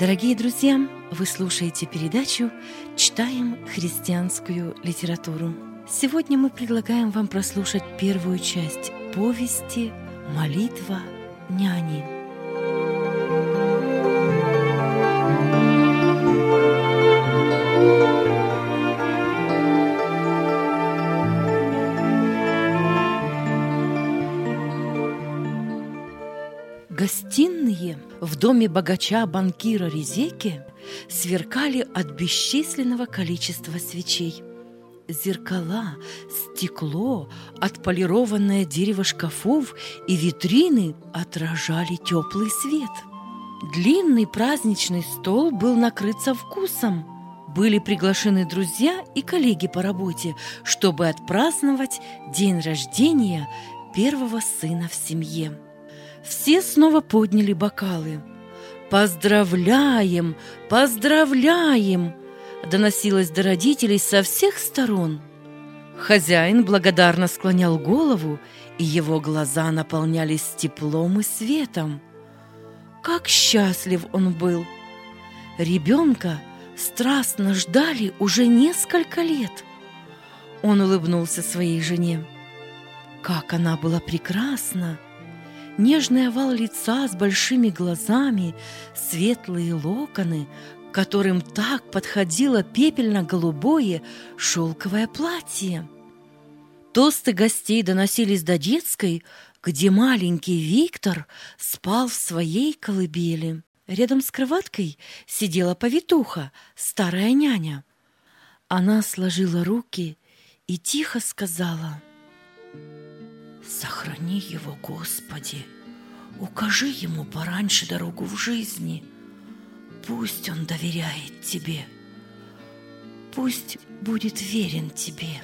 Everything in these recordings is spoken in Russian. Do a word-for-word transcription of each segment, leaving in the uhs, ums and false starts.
Дорогие друзья, вы слушаете передачу «Читаем христианскую литературу». Сегодня мы предлагаем вам прослушать первую часть повести «Молитва няни». Гостиные в доме богача-банкира Резеки сверкали от бесчисленного количества свечей. Зеркала, стекло, отполированное дерево шкафов и витрины отражали теплый свет. Длинный праздничный стол был накрыт со вкусом. Были приглашены друзья и коллеги по работе, чтобы отпраздновать день рождения первого сына в семье. Все снова подняли бокалы. «Поздравляем! Поздравляем!» доносилось до родителей со всех сторон. Хозяин благодарно склонял голову, и его глаза наполнялись теплом и светом. Как счастлив он был! Ребенка страстно ждали уже несколько лет. Он улыбнулся своей жене. Как она была прекрасна! Нежный овал лица с большими глазами, светлые локоны, которым так подходило пепельно-голубое шелковое платье. Тосты гостей доносились до детской, где маленький Виктор спал в своей колыбели. Рядом с кроваткой сидела повитуха, старая няня. Она сложила руки и тихо сказала: «Сохрани его, Господи, укажи ему пораньше дорогу в жизни. Пусть он доверяет Тебе, пусть будет верен Тебе».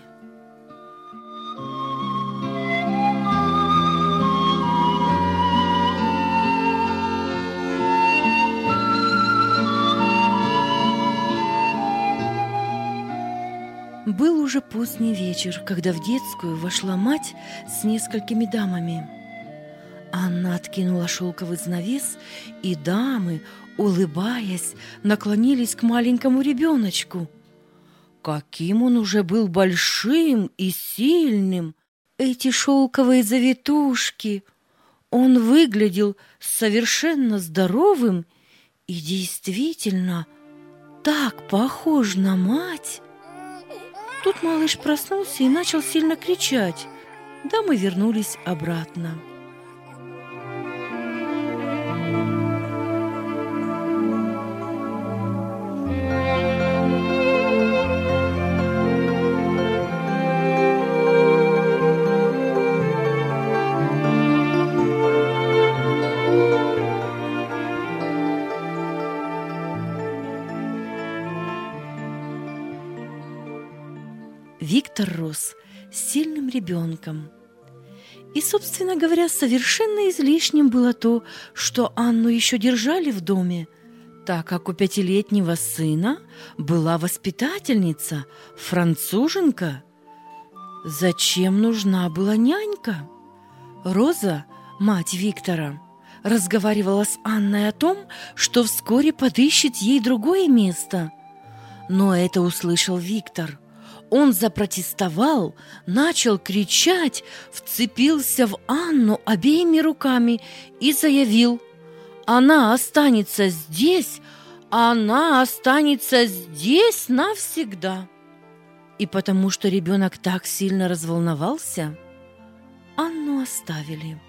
Был уже поздний вечер, когда в детскую вошла мать с несколькими дамами. Анна откинула шелковый занавес, и дамы, улыбаясь, наклонились к маленькому ребеночку. Каким он уже был большим и сильным! Эти шелковые завитушки! Он выглядел совершенно здоровым и действительно так похож на мать! Тут малыш проснулся и начал сильно кричать. Дамы вернулись обратно. Виктор рос сильным ребенком. И, собственно говоря, совершенно излишним было то, что Анну еще держали в доме, так как у пятилетнего сына была воспитательница, француженка. Зачем нужна была нянька? Роза, мать Виктора, разговаривала с Анной о том, что вскоре подыщет ей другое место. Но это услышал Виктор. Он запротестовал, начал кричать, вцепился в Анну обеими руками и заявил: «Она останется здесь, она останется здесь навсегда». И потому что ребенок так сильно разволновался, Анну оставили.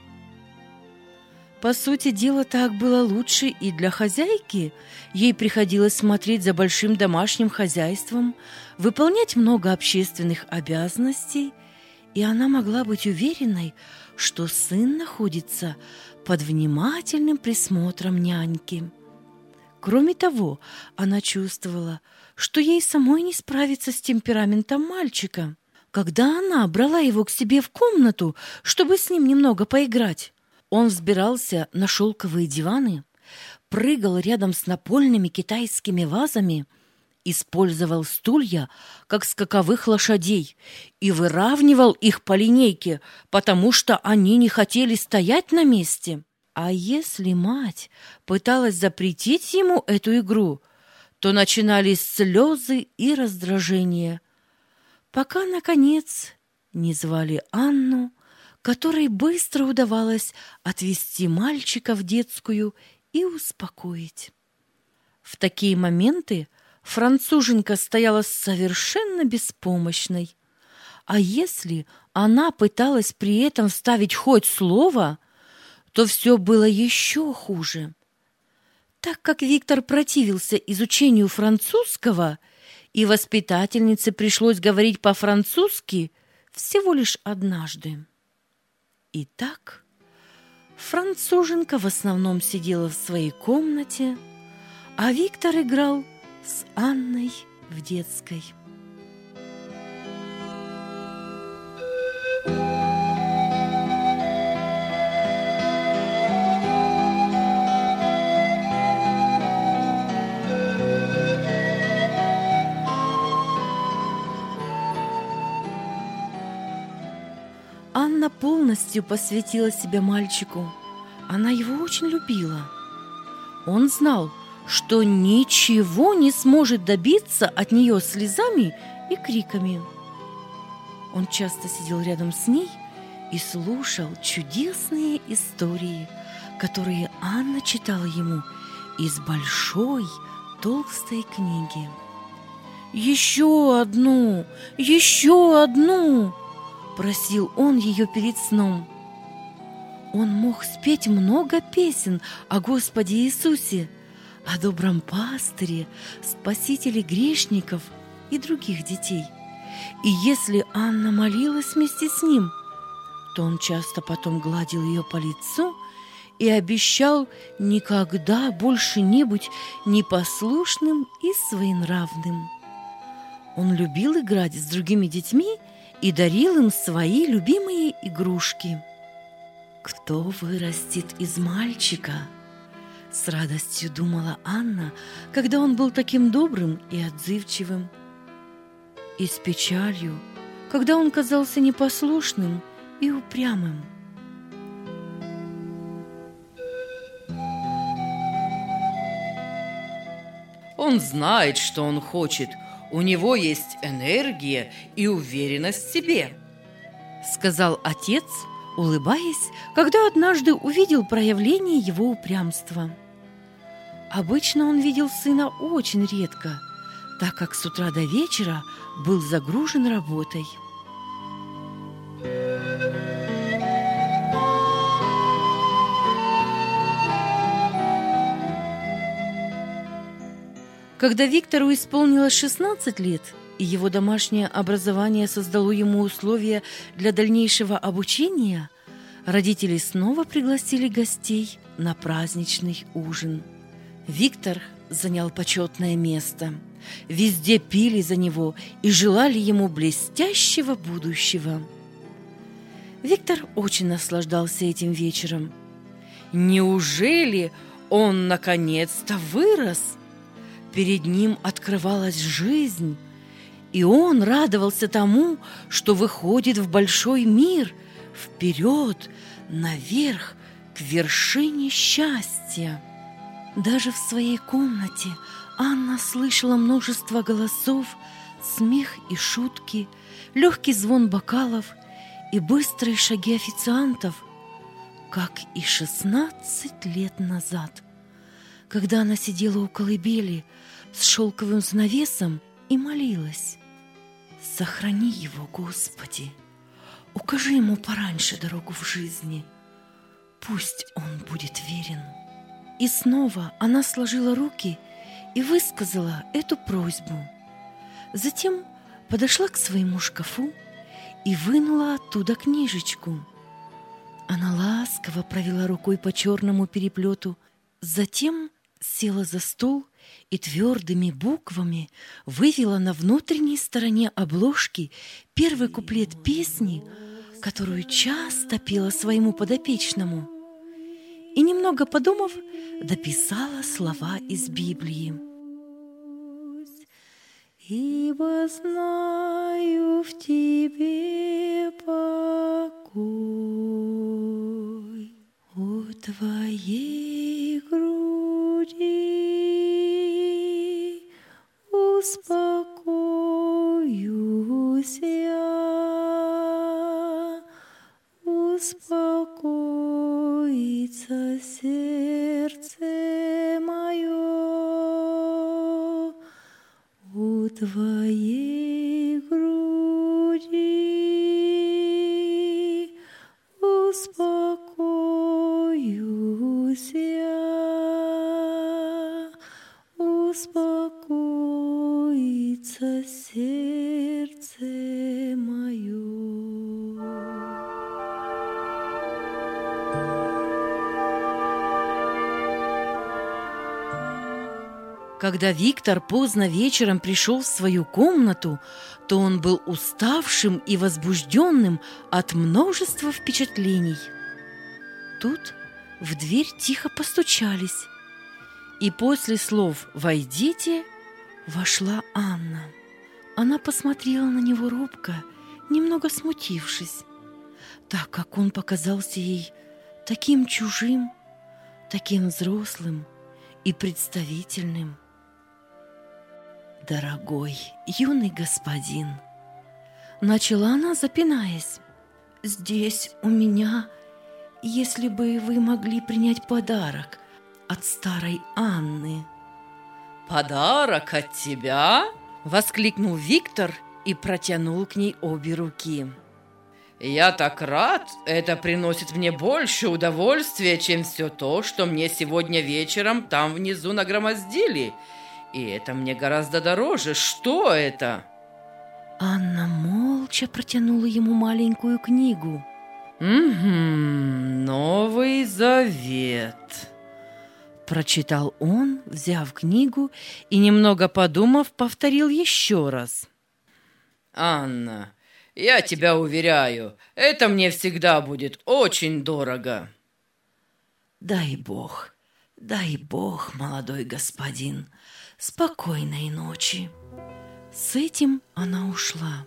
По сути дела, так было лучше и для хозяйки. Ей приходилось смотреть за большим домашним хозяйством, выполнять много общественных обязанностей, и она могла быть уверенной, что сын находится под внимательным присмотром няньки. Кроме того, она чувствовала, что ей самой не справиться с темпераментом мальчика. Когда она брала его к себе в комнату, чтобы с ним немного поиграть, он взбирался на шелковые диваны, прыгал рядом с напольными китайскими вазами, использовал стулья, как скаковых лошадей, и выравнивал их по линейке, потому что они не хотели стоять на месте. А если мать пыталась запретить ему эту игру, то начинались слезы и раздражение, пока, наконец, не звали Анну, которой быстро удавалось отвести мальчика в детскую и успокоить. В такие моменты француженка стояла совершенно беспомощной, а если она пыталась при этом вставить хоть слово, то все было еще хуже. Так как Виктор противился изучению французского, и воспитательнице пришлось говорить по-французски всего лишь однажды. Итак, француженка в основном сидела в своей комнате, а Виктор играл с Анной в детской. Анна полностью посвятила себя мальчику. Она его очень любила. Он знал, что ничего не сможет добиться от нее слезами и криками. Он часто сидел рядом с ней и слушал чудесные истории, которые Анна читала ему из большой толстой книги. «Еще одну! Еще одну!» – просил он ее перед сном. Он мог спеть много песен о Господе Иисусе, о добром пастыре, спасителе грешников и других детей. И если Анна молилась вместе с ним, то он часто потом гладил ее по лицу и обещал никогда больше не быть непослушным и своенравным. Он любил играть с другими детьми и дарил им свои любимые игрушки. «Кто вырастет из мальчика?» — с радостью думала Анна, когда он был таким добрым и отзывчивым. И с печалью, когда он казался непослушным и упрямым. Он знает, что он хочет. У него есть энергия и уверенность в себе, — сказал отец, улыбаясь, когда однажды увидел проявление его упрямства. Обычно он видел сына очень редко, так как с утра до вечера был загружен работой. Когда Виктору исполнилось шестнадцать лет, и его домашнее образование создало ему условия для дальнейшего обучения, родители снова пригласили гостей на праздничный ужин. Виктор занял почетное место. Везде пили за него и желали ему блестящего будущего. Виктор очень наслаждался этим вечером. Неужели он наконец-то вырос? Перед ним открывалась жизнь, и он радовался тому, что выходит в большой мир, вперед, наверх, к вершине счастья. Даже в своей комнате Анна слышала множество голосов, смех и шутки, легкий звон бокалов и быстрые шаги официантов, как и шестнадцать лет назад, когда она сидела у колыбели с шелковым занавесом и молилась: «Сохрани его, Господи, укажи ему пораньше дорогу в жизни, пусть он будет верен». И снова она сложила руки и высказала эту просьбу. Затем подошла к своему шкафу и вынула оттуда книжечку. Она ласково провела рукой по черному переплету, затем села за стол и твердыми буквами вывела на внутренней стороне обложки первый куплет песни, которую часто пела своему подопечному, и, немного подумав, дописала слова из Библии. «Ибо знаю в тебе покой, у твоей груди успокоюсь я, успокоится сердце мое у твоей груди. Успокоюсь я, успокоится сердце мое. Когда Виктор поздно вечером пришел в свою комнату, то он был уставшим и возбужденным от множества впечатлений. Тут в дверь тихо постучались, и после слов «Войдите» вошла Анна. Она посмотрела на него робко, немного смутившись, так как он показался ей таким чужим, таким взрослым и представительным. «Дорогой юный господин», — начала она, запинаясь, — «здесь у меня, если бы вы могли принять подарок от старой Анны». «Подарок от тебя?» — воскликнул Виктор и протянул к ней обе руки. «Я так рад! Это приносит мне больше удовольствия, чем все то, что мне сегодня вечером там внизу нагромоздили. И это мне гораздо дороже. Что это?» Анна молча протянула ему маленькую книгу. «Угу, Новый Завет», — прочитал он, взяв книгу и, немного подумав, повторил еще раз. «Анна, я тебя уверяю, это мне всегда будет очень дорого». «Дай Бог, дай Бог, молодой господин, спокойной ночи». С этим она ушла.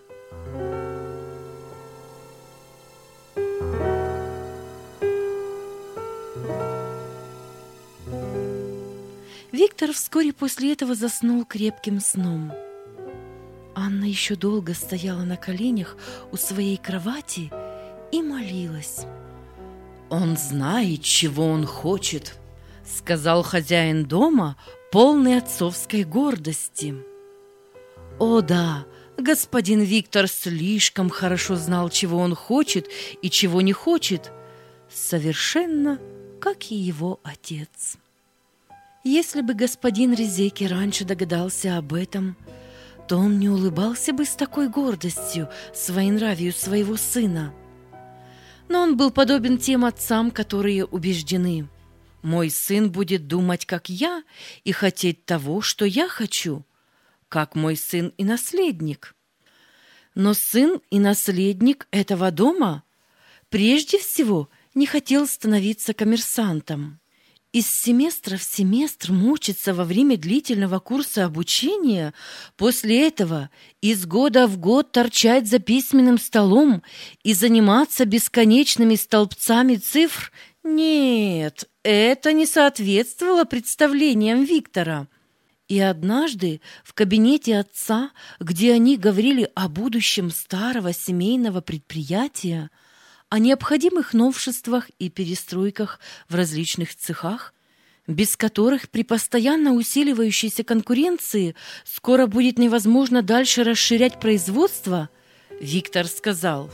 Виктор вскоре после этого заснул крепким сном. Анна еще долго стояла на коленях у своей кровати и молилась. «Он знает, чего он хочет», — сказал хозяин дома, полный отцовской гордости. О да, господин Виктор слишком хорошо знал, чего он хочет и чего не хочет, совершенно как и его отец. Если бы господин Резеки раньше догадался об этом, то он не улыбался бы с такой гордостью своенравию своего сына. Но он был подобен тем отцам, которые убеждены: «Мой сын будет думать, как я, и хотеть того, что я хочу, как мой сын и наследник». Но сын и наследник этого дома прежде всего не хотел становиться коммерсантом. Из семестра в семестр мучиться во время длительного курса обучения, после этого из года в год торчать за письменным столом и заниматься бесконечными столбцами цифр – нет, это не соответствовало представлениям Виктора. И однажды в кабинете отца, где они говорили о будущем старого семейного предприятия, о необходимых новшествах и перестройках в различных цехах, без которых при постоянно усиливающейся конкуренции скоро будет невозможно дальше расширять производство, Виктор сказал: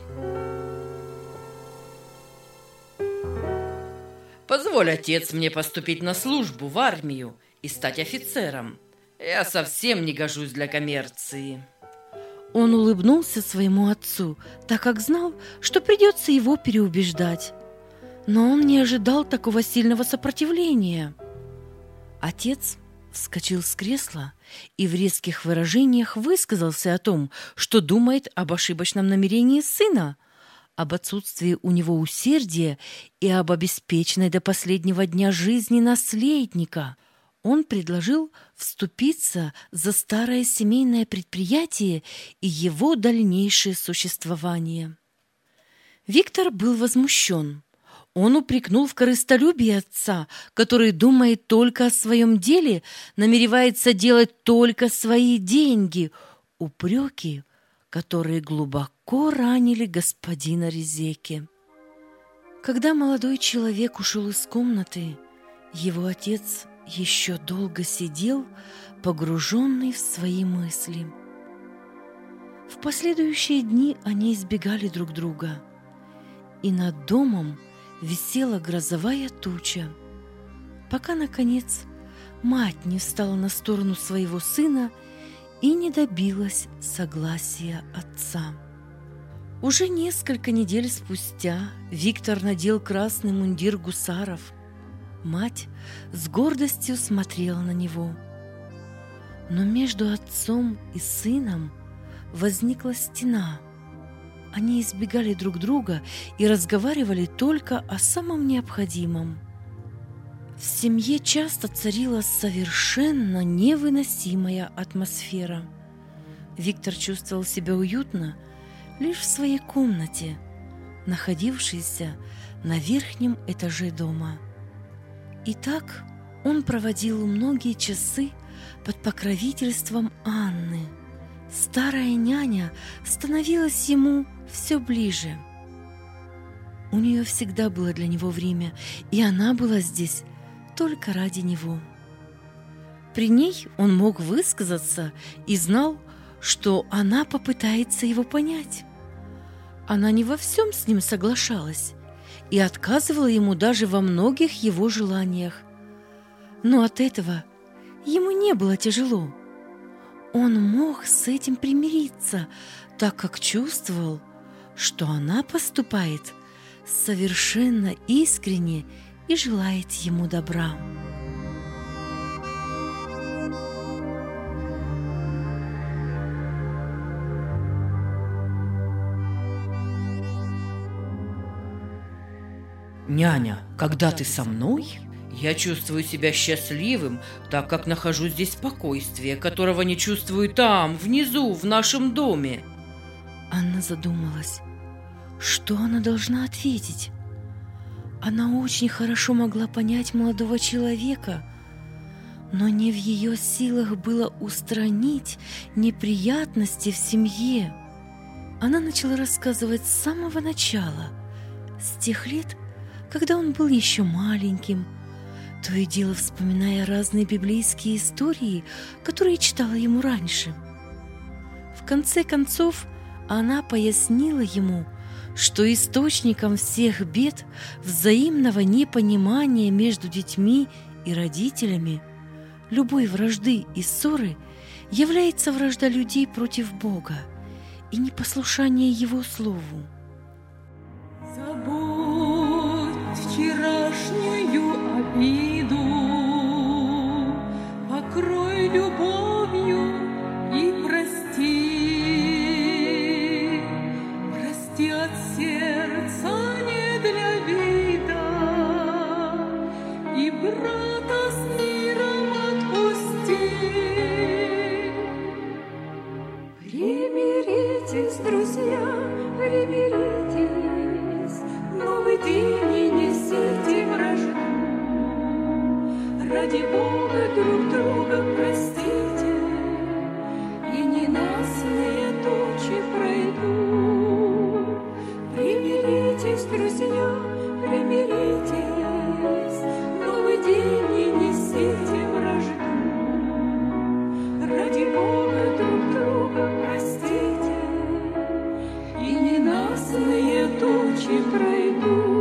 «Позволь, отец, мне поступить на службу в армию и стать офицером. Я совсем не гожусь для коммерции». Он улыбнулся своему отцу, так как знал, что придется его переубеждать. Но он не ожидал такого сильного сопротивления. Отец вскочил с кресла и в резких выражениях высказался о том, что думает об ошибочном намерении сына, об отсутствии у него усердия и об обеспеченной до последнего дня жизни наследника. Он предложил вступиться за старое семейное предприятие и его дальнейшее существование. Виктор был возмущен. Он упрекнул в корыстолюбии отца, который думает только о своем деле, намеревается делать только свои деньги. Упреки, которые глубоко ранили господина Резеки. Когда молодой человек ушел из комнаты, его отец еще долго сидел, погруженный в свои мысли. В последующие дни они избегали друг друга, и над домом висела грозовая туча, пока, наконец, мать не встала на сторону своего сына и не добилась согласия отца. Уже несколько недель спустя Виктор надел красный мундир гусаров. Мать с гордостью смотрела на него. Но между отцом и сыном возникла стена. Они избегали друг друга и разговаривали только о самом необходимом. В семье часто царила совершенно невыносимая атмосфера. Виктор чувствовал себя уютно лишь в своей комнате, находившейся на верхнем этаже дома. И так он проводил многие часы под покровительством Анны. Старая няня становилась ему все ближе. У нее всегда было для него время, и она была здесь только ради него. При ней он мог высказаться и знал, что она попытается его понять. Она не во всем с ним соглашалась и отказывала ему даже во многих его желаниях. Но от этого ему не было тяжело. Он мог с этим примириться, так как чувствовал, что она поступает совершенно искренне и желает ему добра. «Няня, когда ты со мной, я чувствую себя счастливым, так как нахожу здесь спокойствие, которого не чувствую там, внизу, в нашем доме». Анна задумалась, что она должна ответить. Она очень хорошо могла понять молодого человека, но не в ее силах было устранить неприятности в семье. Она начала рассказывать с самого начала, с тех лет, когда он был еще маленьким, то и дело вспоминая разные библейские истории, которые читала ему раньше. В конце концов, она пояснила ему, что источником всех бед, взаимного непонимания между детьми и родителями, любой вражды и ссоры является вражда людей против Бога и непослушание Его Слову. Вчерашнюю обиду покрой любовью и прости. Прости от сердца не для вида, и брата с миром отпусти. Примиритесь, друзья, примиритесь, новый день не несите вражду. Ради Бога друг друга простите, и ненастные тучи пройдут. Примиритесь, друзья, примиритесь, новый день не несите вражду. Ради Бога друг друга простите, и ненастные тучи пройдут.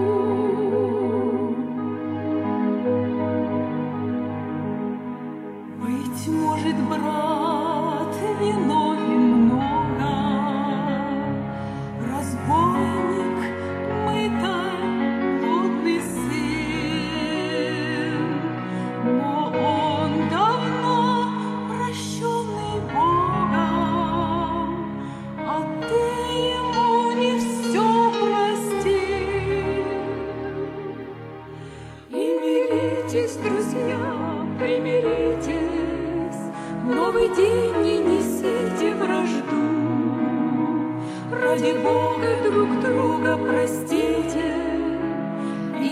Быть может, брат виновен много, разбойник, мытай, блудный сын, но он давно прощенный Богом, а ты ему не все прости. И миритесь, друзья, примиритесь, новый день не несите вражду. Ради Бога друг друга простите, и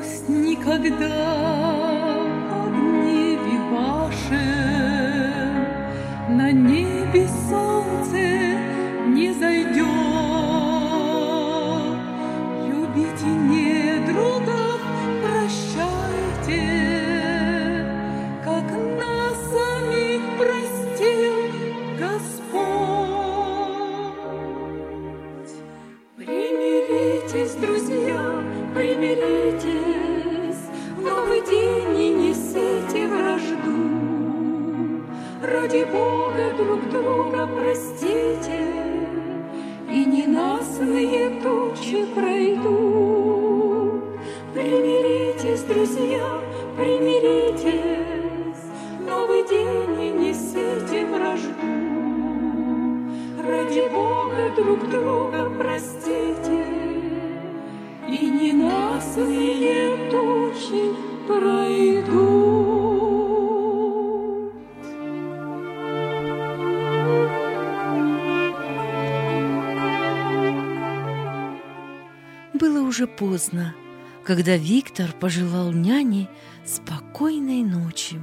Пусть никогда о гневе вашем на небе солнце не зайдет. Любите недругов, прощайте, как нас самих простил Господь. Примиритесь, друзья, примиритесь, в новый день не несите вражду. Ради Бога друг друга простите, и ненастные тучи пройдут. Примиритесь, друзья, примиритесь, в новый день не несите вражду. Ради Бога друг друга простите, и ненастные тучи пройдут. Было уже поздно, когда Виктор пожелал няне спокойной ночи.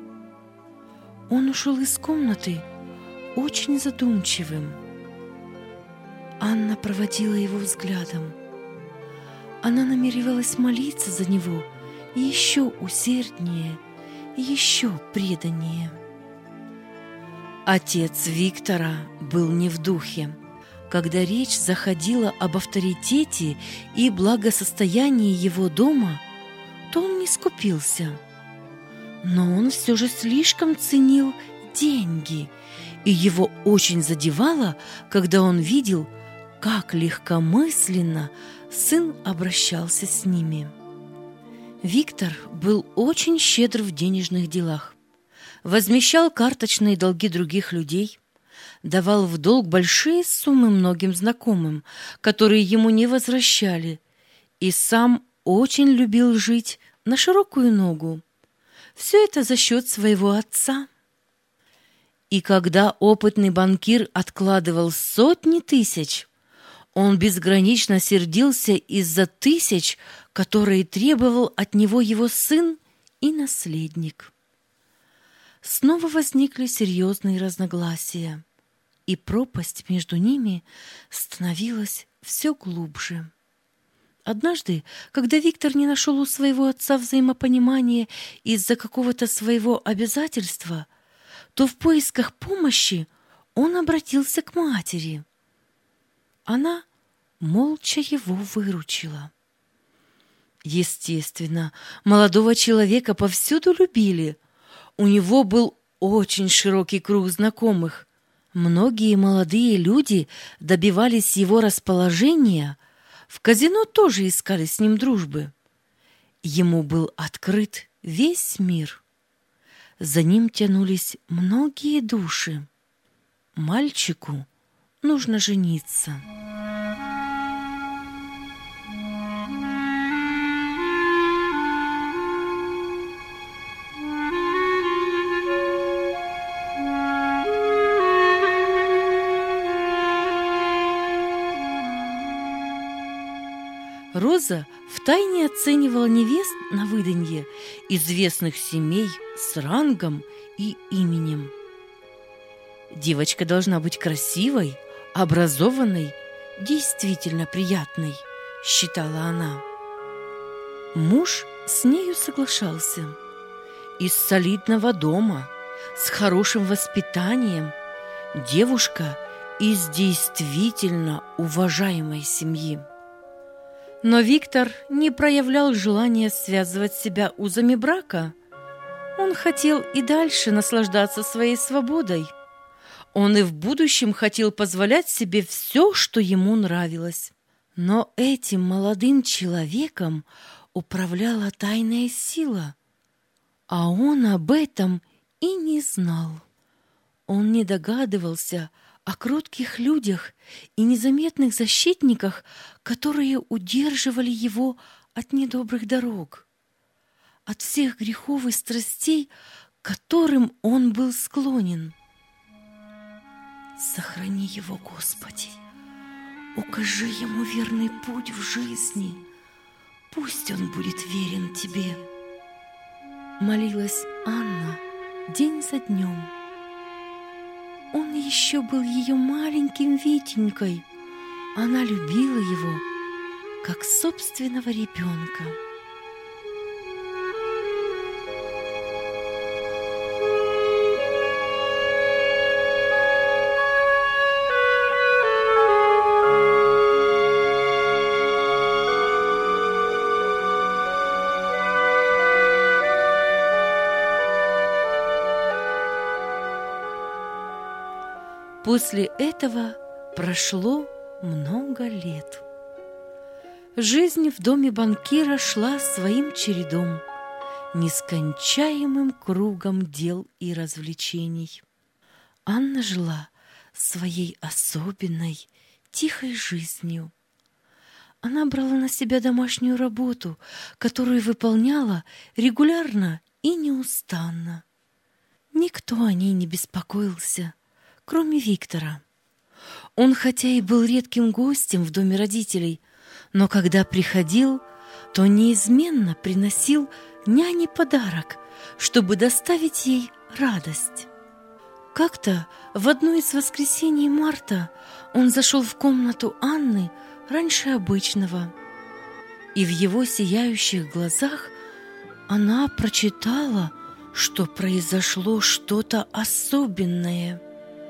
Он ушел из комнаты очень задумчивым. Анна проводила его взглядом. Она намеревалась молиться за него еще усерднее и еще преданнее. Отец Виктора был не в духе. Когда речь заходила об авторитете и благосостоянии его дома, то он не скупился. Но он все же слишком ценил деньги, и его очень задевало, когда он видел, как легкомысленно сын обращался с ними. Виктор был очень щедр в денежных делах, возмещал карточные долги других людей, давал в долг большие суммы многим знакомым, которые ему не возвращали, и сам очень любил жить на широкую ногу. Все это за счет своего отца. И когда опытный банкир откладывал сотни тысяч, он безгранично сердился из-за тысяч, которые требовал от него его сын и наследник. Снова возникли серьезные разногласия, и пропасть между ними становилась все глубже. Однажды, когда Виктор не нашел у своего отца взаимопонимания из-за какого-то своего обязательства, то в поисках помощи он обратился к матери. Она молча его выручила. Естественно, молодого человека повсюду любили. У него был очень широкий круг знакомых. Многие молодые люди добивались его расположения, в казино тоже искали с ним дружбы. Ему был открыт весь мир. За ним тянулись многие души. Мальчику нужно жениться. Роза втайне оценивала невест на выданье известных семей с рангом и именем. Девочка должна быть красивой, образованной, действительно приятной, считала она. Муж с нею соглашался. Из солидного дома, с хорошим воспитанием, девушка из действительно уважаемой семьи. Но Виктор не проявлял желания связывать себя узами брака. Он хотел и дальше наслаждаться своей свободой. Он и в будущем хотел позволять себе все, что ему нравилось. Но этим молодым человеком управляла тайная сила, а он об этом и не знал. Он не догадывался о кротких людях и незаметных защитниках, которые удерживали его от недобрых дорог, от всех грехов и страстей, к которым он был склонен. Сохрани его, Господи, укажи ему верный путь в жизни, пусть он будет верен тебе. Молилась Анна день за днем. Он еще был ее маленьким Витенькой. Она любила его, как собственного ребенка. После этого прошло много лет. Жизнь в доме банкира шла своим чередом, нескончаемым кругом дел и развлечений. Анна жила своей особенной, тихой жизнью. Она брала на себя домашнюю работу, которую выполняла регулярно и неустанно. Никто о ней не беспокоился, кроме Виктора. Он хотя и был редким гостем в доме родителей, но когда приходил, то неизменно приносил няне подарок, чтобы доставить ей радость. Как-то в одно из воскресений марта он зашел в комнату Анны раньше обычного, и в его сияющих глазах она прочитала, что произошло что-то особенное.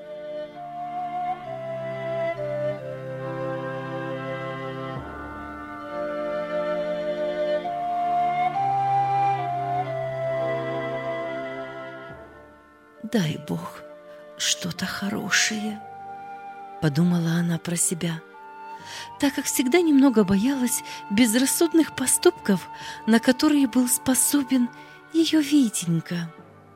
«Дай Бог, что-то хорошее», — подумала она про себя, так как всегда немного боялась безрассудных поступков, на которые был способен ее Витенька.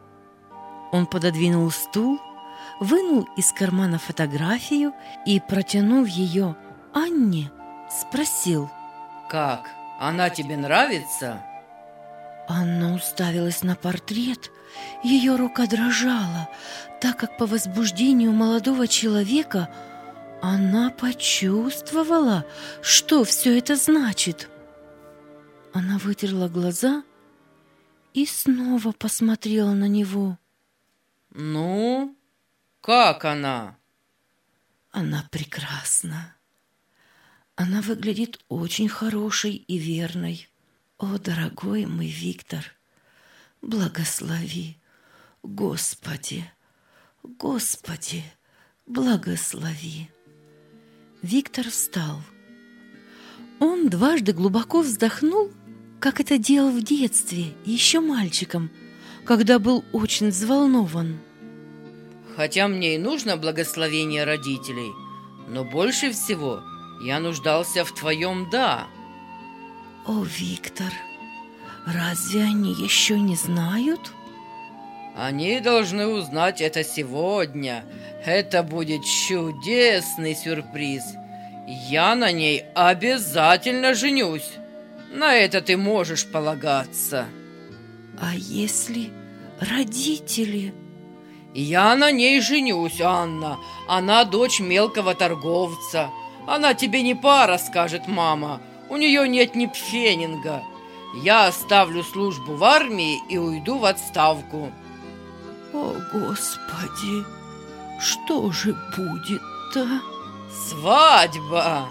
Он пододвинул стул, вынул из кармана фотографию и, протянув ее Анне, спросил: «Как? Она тебе нравится?» Анна уставилась на портрет. Ее рука дрожала, так как по возбуждению молодого человека она почувствовала, что все это значит. Она вытерла глаза и снова посмотрела на него. «Ну, как она?» «Она прекрасна. Она выглядит очень хорошей и верной. О, дорогой мой Виктор, благослови, Господи, Господи, благослови». Виктор встал. Он дважды глубоко вздохнул, как это делал в детстве, еще мальчиком, когда был очень взволнован. «Хотя мне и нужно благословение родителей, но больше всего я нуждался в твоем «да». О, Виктор, разве они еще не знают? Они должны узнать это сегодня. Это будет чудесный сюрприз. Я на ней обязательно женюсь. На это ты можешь полагаться. А если родители? Я на ней женюсь, Анна. Она дочь мелкого торговца. Она тебе не пара, скажет мама. У нее нет ни пфенинга. Я оставлю службу в армии и уйду в отставку. О, Господи, что же будет-то? Свадьба!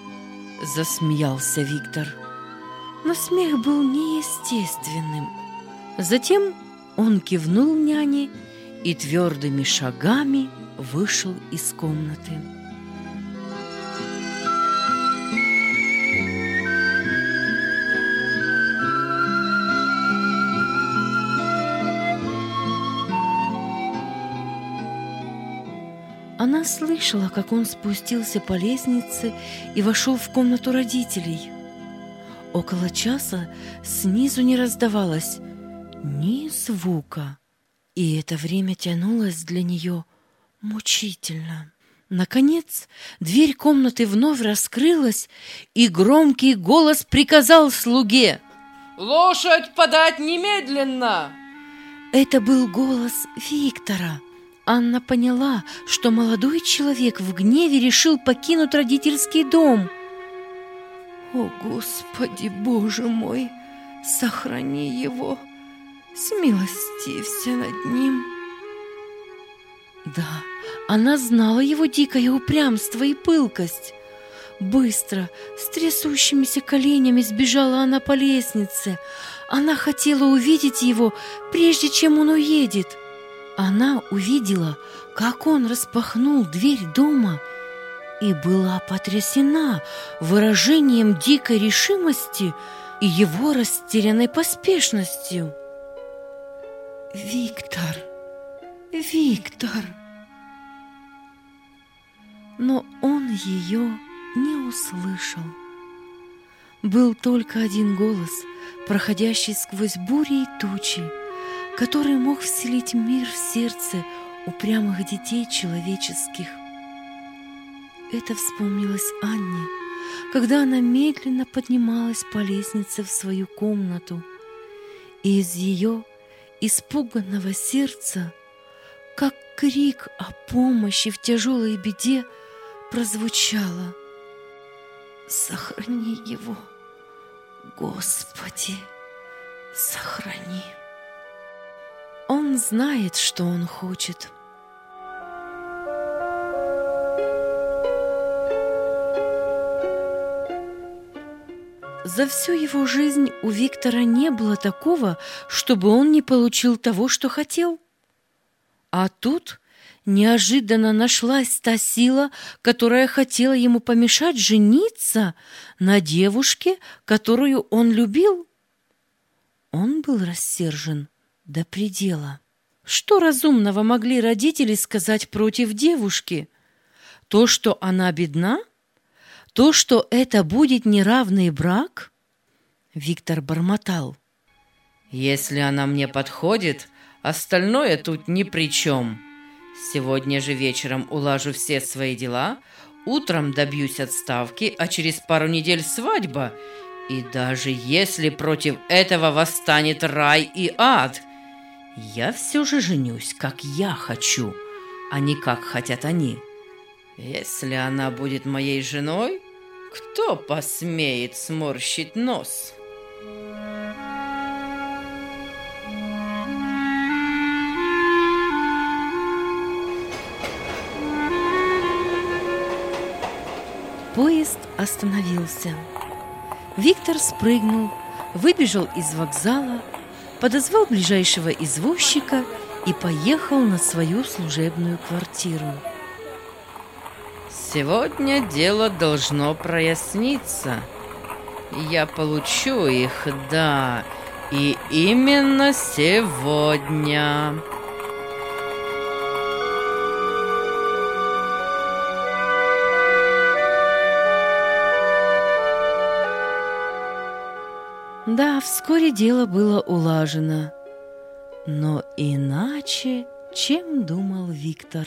Засмеялся Виктор. Но смех был неестественным. Затем он кивнул няне и твердыми шагами вышел из комнаты. Она слышала, как он спустился по лестнице и вошел в комнату родителей. Около часа снизу не раздавалось ни звука, и это время тянулось для нее мучительно. Наконец, дверь комнаты вновь раскрылась, и громкий голос приказал слуге: «Лошадь подать немедленно!» Это был голос Виктора. Анна поняла, что молодой человек в гневе решил покинуть родительский дом. О, Господи, Боже мой, сохрани его, смилостивься над ним. Да, она знала его дикое упрямство и пылкость. Быстро, с трясущимися коленями сбежала она по лестнице. Она хотела увидеть его, прежде чем он уедет. Она увидела, как он распахнул дверь дома, и была потрясена выражением дикой решимости и его растерянной поспешностью. «Виктор! Виктор!» Но он ее не услышал. Был только один голос, проходящий сквозь бури и тучи, который мог вселить мир в сердце упрямых детей человеческих. Это вспомнилось Анне, когда она медленно поднималась по лестнице в свою комнату, и из ее испуганного сердца, как крик о помощи в тяжелой беде, прозвучало: «Сохрани его, Господи, сохрани». Он знает, что он хочет. За всю его жизнь у Виктора не было такого, чтобы он не получил того, что хотел. А тут неожиданно нашлась та сила, которая хотела ему помешать жениться на девушке, которую он любил. Он был рассержен до предела. Что разумного могли родители сказать против девушки? То, что она бедна? То, что это будет неравный брак? Виктор бормотал: Если она мне подходит, остальное тут ни при чем. Сегодня же вечером улажу все свои дела, утром добьюсь отставки, а через пару недель свадьба. И даже если против этого восстанет рай и ад, я все же женюсь, как я хочу, а не как хотят они. Если она будет моей женой, кто посмеет сморщить нос? Поезд остановился. Виктор спрыгнул, выбежал из вокзала, подозвал ближайшего извозчика и поехал на свою служебную квартиру. Сегодня дело должно проясниться. Я получу их, да, и именно сегодня. Да, вскоре дело было улажено, но иначе, чем думал Виктор.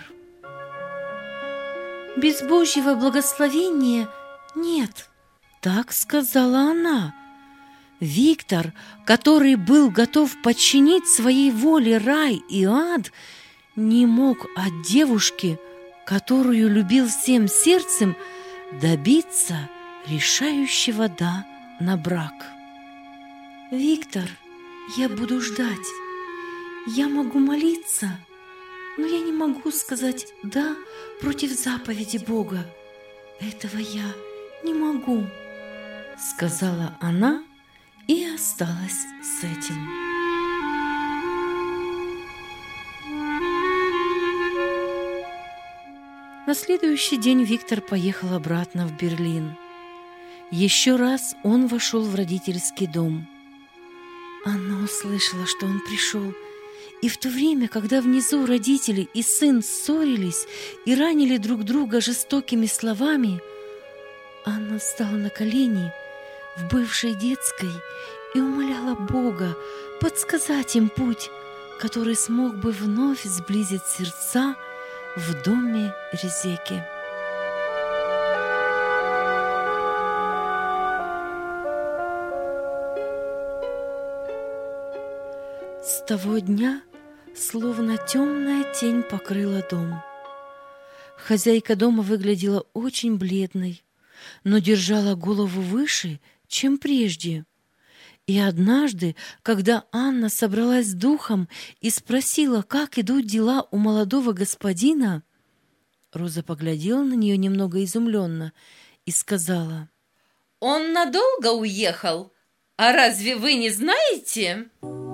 «Без Божьего благословения нет», — так сказала она. Виктор, который был готов подчинить своей воле рай и ад, не мог от девушки, которую любил всем сердцем, добиться решающего «да» на брак. «Виктор, я буду ждать. Я могу молиться, но я не могу сказать «да» против заповеди Бога. Этого я не могу», — сказала она и осталась с этим. На следующий день Виктор поехал обратно в Берлин. Еще раз он вошел в родительский дом. Анна услышала, что он пришел, и в то время, когда внизу родители и сын ссорились и ранили друг друга жестокими словами, Анна встала на колени в бывшей детской и умоляла Бога подсказать им путь, который смог бы вновь сблизить сердца в доме Резеки. С того дня словно темная тень покрыла дом. Хозяйка дома выглядела очень бледной. но держала голову выше, чем прежде. И однажды, когда Анна собралась с духом и спросила, как идут дела у молодого господина, Роза поглядела на нее немного изумленно и сказала: «Он надолго уехал? А разве вы не знаете?»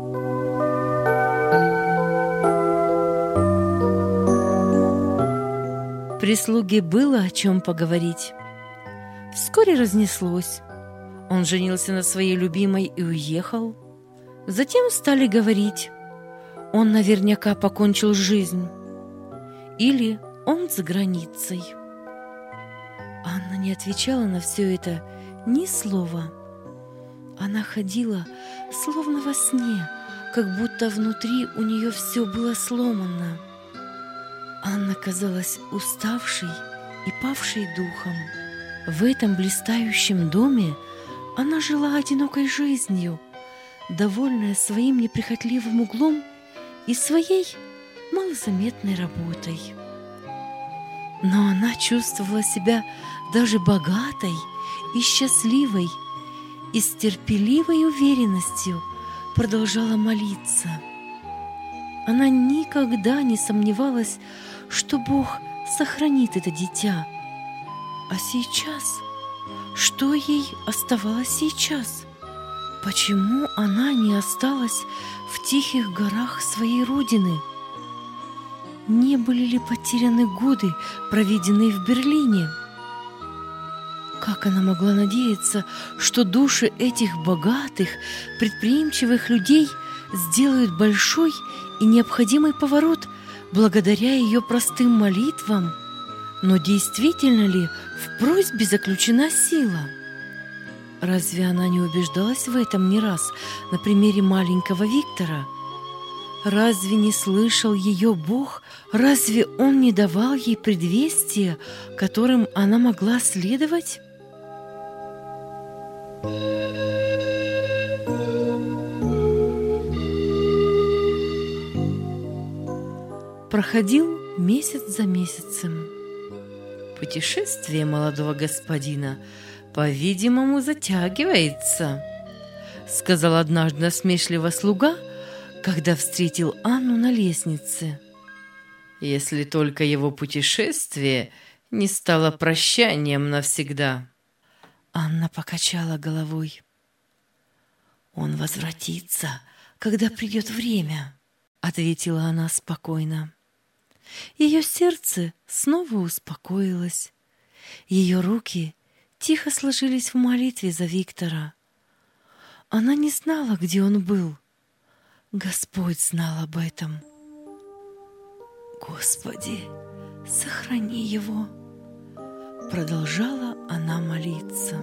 Прислуге было о чем поговорить. Вскоре разнеслось. Он женился на своей любимой и уехал. Затем стали говорить: он наверняка покончил жизнь. Или он за границей. Анна не отвечала на все это ни слова. Она ходила, словно во сне, как будто внутри у нее все было сломано. Анна казалась уставшей и павшей духом. В этом блистающем доме она жила одинокой жизнью, довольная своим неприхотливым углом и своей малозаметной работой. Но она чувствовала себя даже богатой и счастливой, и с терпеливой уверенностью продолжала молиться. Она никогда не сомневалась, что Бог сохранит это дитя. А сейчас? Что ей оставалось сейчас? Почему она не осталась в тихих горах своей родины? Не были ли потеряны годы, проведенные в Берлине? Как она могла надеяться, что души этих богатых, предприимчивых людей сделают большой и необходимый поворот благодаря ее простым молитвам? Но действительно ли в просьбе заключена сила? Разве она не убеждалась в этом не раз на примере маленького Виктора? Разве не слышал ее Бог? Разве Он не давал ей предвестия, которым она могла следовать? Проходил месяц за месяцем. Путешествие молодого господина, по-видимому, затягивается, сказал однажды насмешливо слуга, когда встретил Анну на лестнице. Если только его путешествие не стало прощанием навсегда. Анна покачала головой. Он возвратится, когда придет время, ответила она спокойно. Ее сердце снова успокоилось. Ее руки тихо сложились в молитве за Виктора. Она не знала, где он был. Господь знал об этом. Господи, сохрани его, продолжала она молиться.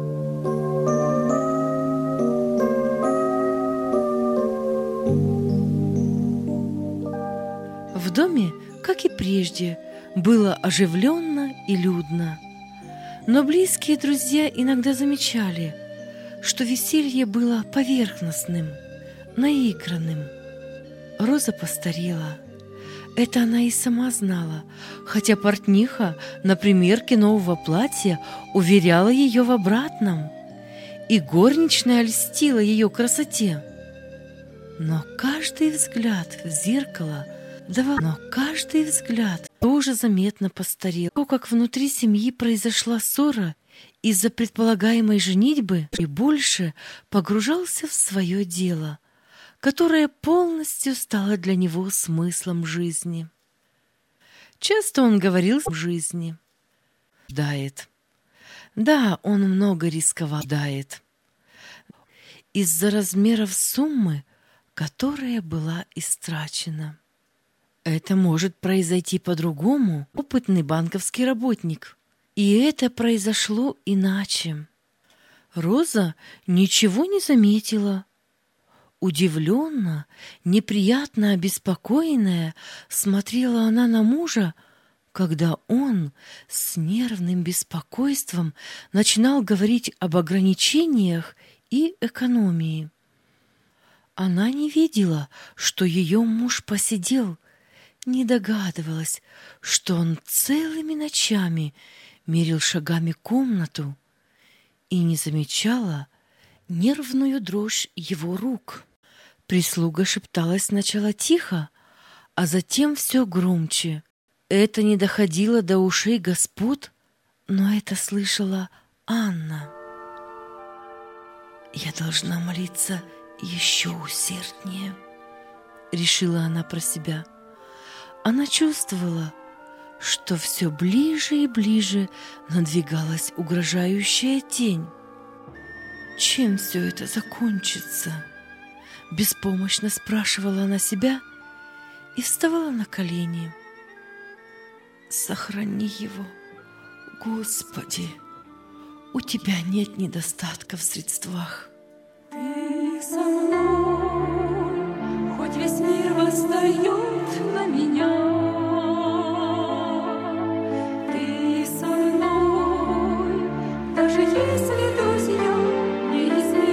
В доме, как и прежде, было оживленно и людно. Но близкие друзья иногда замечали, что веселье было поверхностным, наигранным. Роза постарела. Это она и сама знала, хотя портниха на примерке нового платья уверяла ее в обратном, и горничная льстила ее красоте. Но каждый взгляд в зеркало давал, но каждый взгляд тоже заметно постарел. То, как внутри семьи произошла ссора из-за предполагаемой женитьбы, и больше погружался в свое дело, которое полностью стало для него смыслом жизни. Часто он говорил о жизни. Дает. Да, он много рисковал. Дает. Из-за размеров суммы, которая была истрачена. Это может произойти по-другому, опытный банковский работник. И это произошло иначе. Роза ничего не заметила. Удивленно, неприятно обеспокоенная, смотрела она на мужа, когда он с нервным беспокойством начинал говорить об ограничениях и экономии. Она не видела, что ее муж посидел, не догадывалась, что он целыми ночами мерил шагами комнату и не замечала нервную дрожь его рук. Прислуга шепталась сначала тихо, а затем все громче. Это не доходило до ушей господ, но это слышала Анна. «Я должна молиться еще усерднее», — решила она про себя. Она чувствовала, что все ближе и ближе надвигалась угрожающая тень. Чем все это закончится? Беспомощно спрашивала она себя и вставала на колени. Сохрани его, Господи, у Тебя нет недостатка в средствах. Ты со мной, хоть весь мир восстает на меня. Ты со мной, даже если друзья не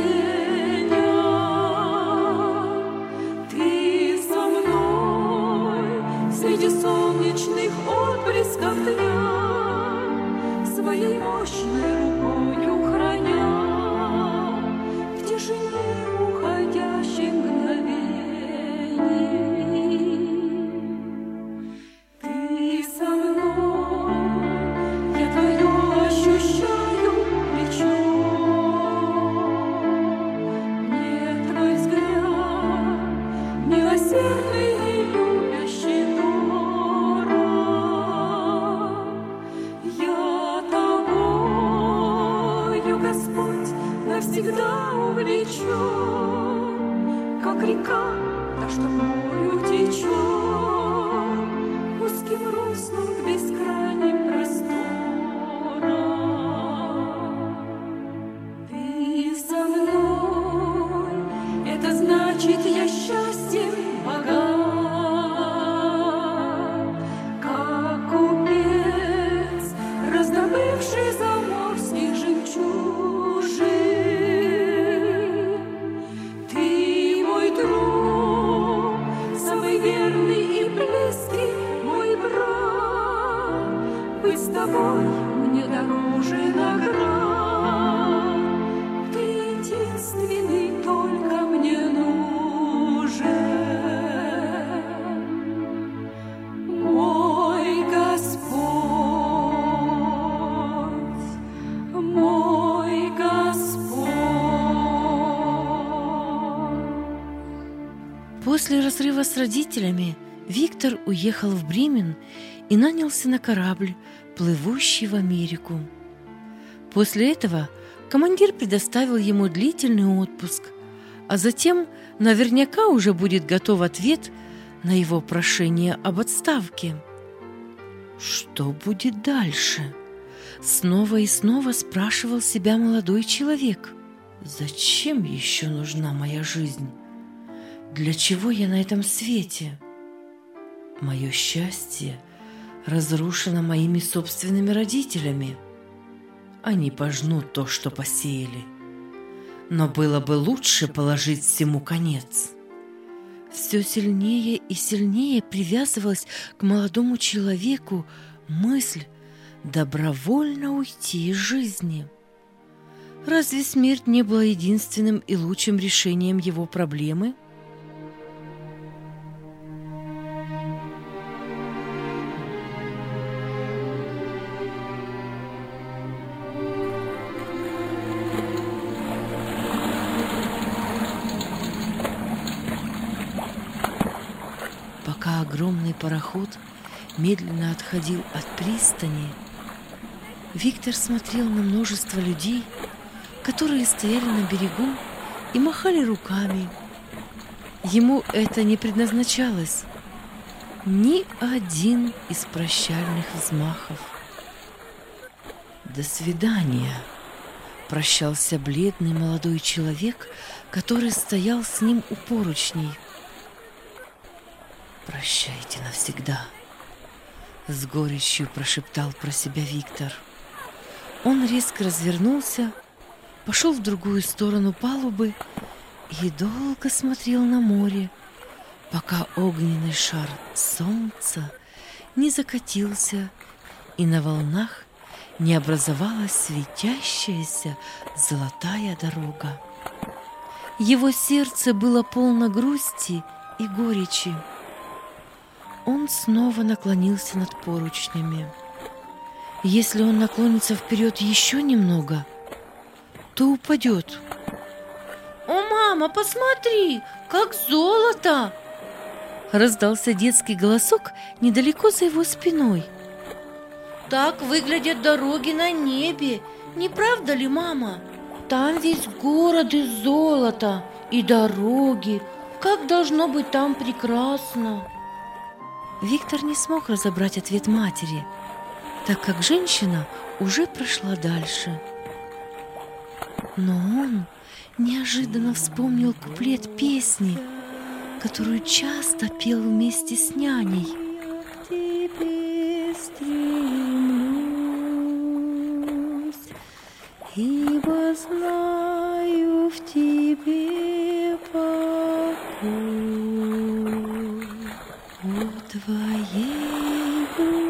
изменят. Ты со мной, среди солнечных отблесков дня, своей мощной рукою храня в тишине уходящих мгновений. Ты со мной, я твое ощущаю плечо. Мне твой взгляд милосердный и любящий дорог. Я Господь навсегда увлечен, как река, дождем морю течет, узким руслом к бескрайним просторам. Ты со мной, это значит, я счастьем богат, как купец, раздобывший заморских жемчужин. Ты мой друг, самый верный и близкий мой брат. Быть с тобой мне дороже наград. Ты единственный только мне нужен, мой Господь, мой Господь. После разрыва с родителями Виктор уехал в Бремен и нанялся на корабль, плывущий в Америку. После этого командир предоставил ему длительный отпуск, а затем наверняка уже будет готов ответ на его прошение об отставке. Что будет дальше? Снова и снова спрашивал себя молодой человек. Зачем еще нужна моя жизнь? Для чего я на этом свете? Мое счастье разрушено моими собственными родителями. Они пожнут то, что посеяли. Но было бы лучше положить всему конец. Все сильнее и сильнее привязывалась к молодому человеку мысль добровольно уйти из жизни. Разве смерть не была единственным и лучшим решением его проблемы? Пока огромный пароход медленно отходил от пристани, Виктор смотрел на множество людей, которые стояли на берегу и махали руками. Ему это не предназначалось. Ни один из прощальных взмахов. «До свидания», — прощался бледный молодой человек, который стоял с ним у поручней. «Прощайте навсегда», — с горечью прошептал про себя Виктор. Он резко развернулся, пошел в другую сторону палубы и долго смотрел на море, пока огненный шар солнца не закатился и на волнах не образовалась светящаяся золотая дорога. Его сердце было полно грусти и горечи. Он снова наклонился над поручнями. Если он наклонится вперед еще немного, то упадет. «О, мама, посмотри, как золото!» Раздался детский голосок недалеко за его спиной. «Так выглядят дороги на небе, не правда ли, мама? Там весь город из золота и дороги. Как должно быть там прекрасно!» Виктор не смог разобрать ответ матери, так как женщина уже прошла дальше. Но он неожиданно вспомнил куплет песни, которую часто пел вместе с няней. К тебе стремлюсь, ибо знаю в тебе покой. У твоей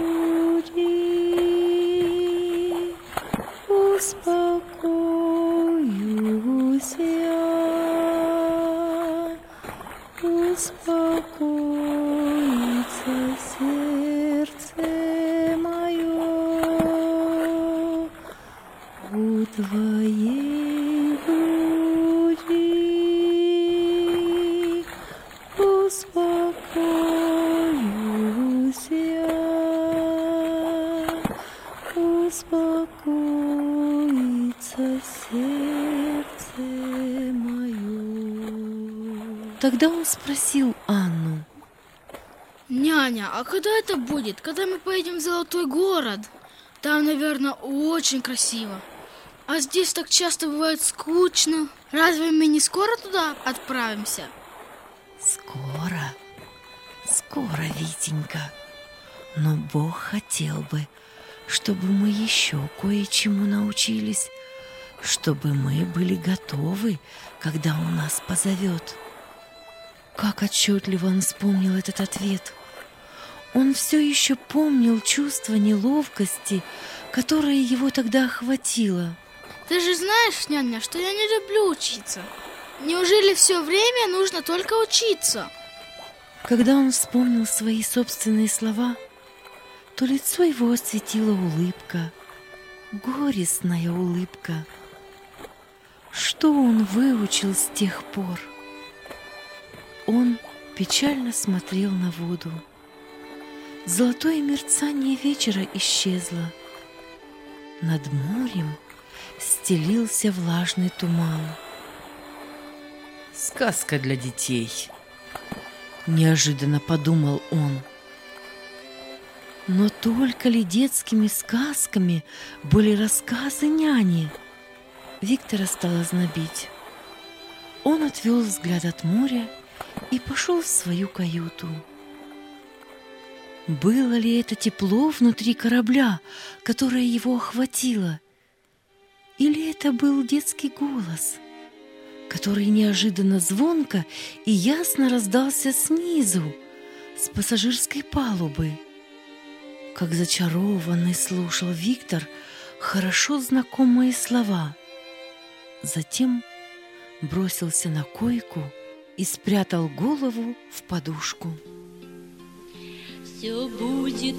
груди успокоюсь я, успокоится сердце мое. У твоей груди успокоюсь я, успокоится сердце мое. Тогда он спросил Анну: «Няня, а когда это будет? Когда мы поедем в Золотой город? Там, наверное, очень красиво. А здесь так часто бывает скучно. Разве мы не скоро туда отправимся?» «Скоро, скоро, Витенька. Но Бог хотел бы, чтобы мы еще кое-чему научились, чтобы мы были готовы, когда Он нас позовет». Как отчетливо он вспомнил этот ответ. Он все еще помнил чувство неловкости, которое его тогда охватило. Ты же знаешь, няня, что я не люблю учиться. Неужели все время нужно только учиться? Когда он вспомнил свои собственные слова, то лицо его осветила улыбка, горестная улыбка. Что он выучил с тех пор? Он печально смотрел на воду. Золотое мерцание вечера исчезло. Над морем стелился влажный туман. «Сказка для детей», — неожиданно подумал он. Но только ли детскими сказками были рассказы няни? Виктора стало знобить. Он отвел взгляд от моря и пошел в свою каюту. Было ли это тепло внутри корабля, которое его охватило? Или это был детский голос, который неожиданно звонко и ясно раздался снизу, с пассажирской палубы? Как зачарованный слушал Виктор хорошо знакомые слова. Затем бросился на койку и спрятал голову в подушку. Все будет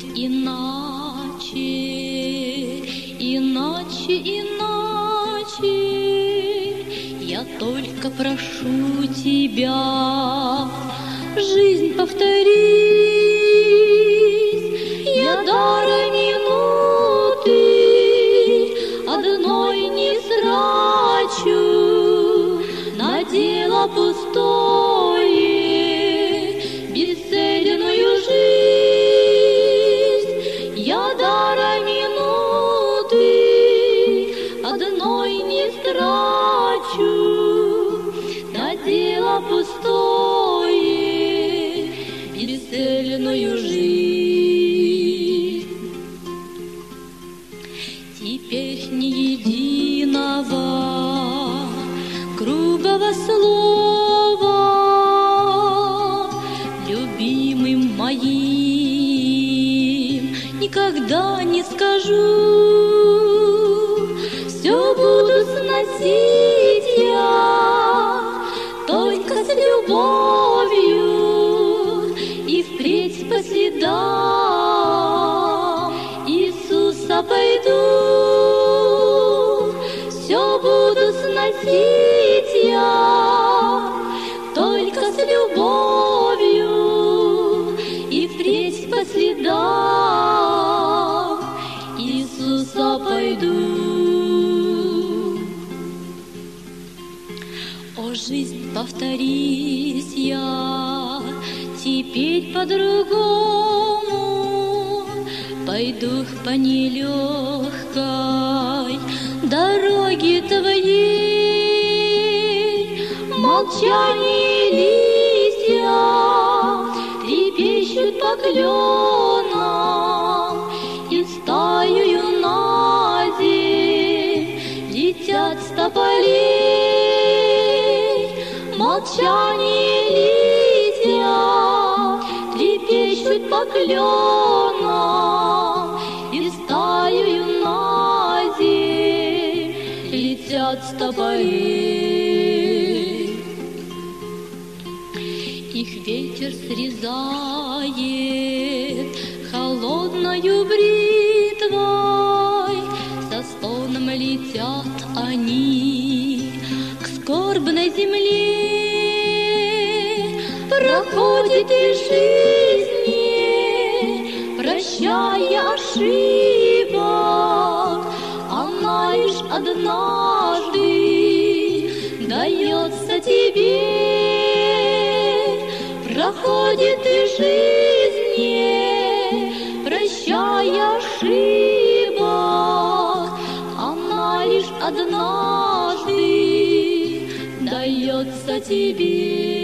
иначе, иначе, иначе. Я только прошу тебя, жизнь повторись. Я дара минуты одной не срачу на дело пустое, бесцельную жизнь. Я дара минуты одной не страчу на дело пустое, бесцельную жизнь. Теперь ни единого грубого слова любимым моим никогда не скажу. сносить я только с любовью и впредь по следам Иисуса пойду. Все буду сносить я только с любовью и впредь по следам Иисуса пойду. О, жизнь, повторись я теперь по-другому, пойду по нелегкой дороге твоей. Молчание листья трепещут по кленам, и стаюю на земь летят с тополей. Молчание листья трепещут по кленам, и стаюю на земь летят с тополей. Их ветер срезает холодною бритвой, со стоном летят они к скорбной земле. Проходит и жизнь, прощая ошибок, она лишь однажды дается тебе. Проходит и жизнь, прощая ошибок, она лишь однажды дается тебе.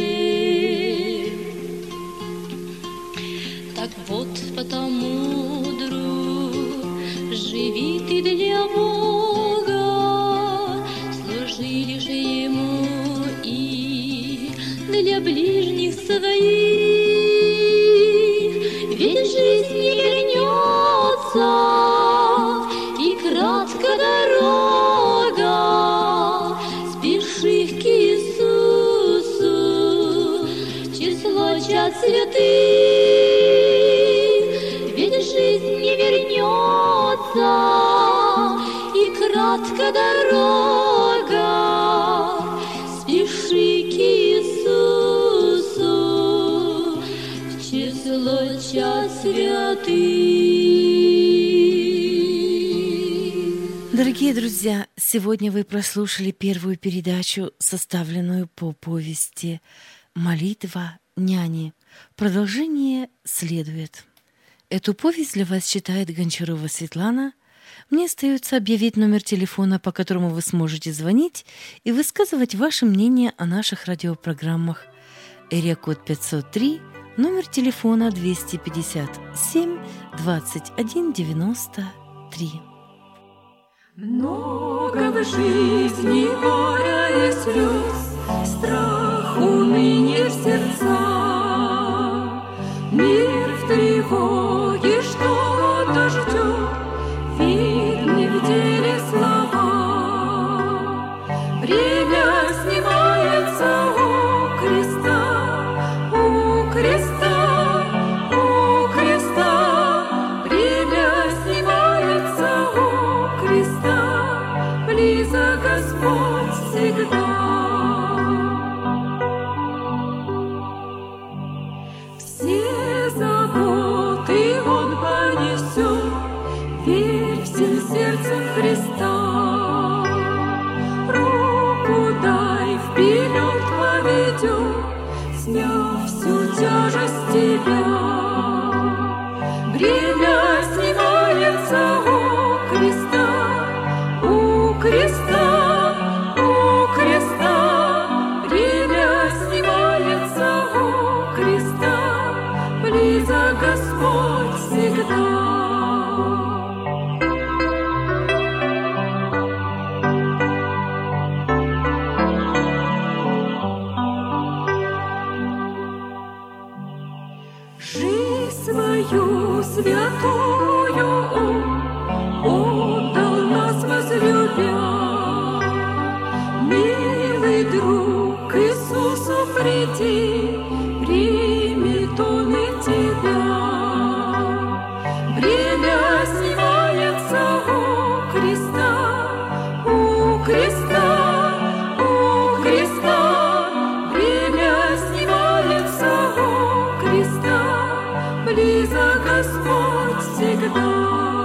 Так вот потому, друг, живи ты для Бога, служи лишь Ему и для ближних своих. Ведь жизнь не вернется, и кратка дорога, спеши к Иисусу в число чад святых. Жизнь не вернется, и кратка дорога, спеши к Иисусу в число чад святых. Дорогие друзья, сегодня вы прослушали первую передачу, составленную по повести «Молитва няни». Продолжение следует. Эту повесть для вас читает Гончарова Светлана. Мне остается объявить номер телефона, по которому вы сможете звонить и высказывать ваше мнение о наших радиопрограммах. Эрия-код пятьсот три, номер телефона двести пятьдесят семь двадцать один девяносто три. Много в жизни горя и слез, страх, уныние в сердца, мир в тревоге что-то ждет, видны в деле слова. Время снимается у креста, у креста, у креста. Время снимается у креста, близок Господь всегда. Христа, руку дай, вперед поведет, сняв всю тяжесть тебя. Бремя снимается у креста, у креста, у креста. Бремя снимается у креста, близок Господь всегда. Святую Он отдал нас возлюбя, приди, примет он и тебя. Бремя снимается у креста, у креста, у креста. Бремя снимается у креста, близок Господь всегда.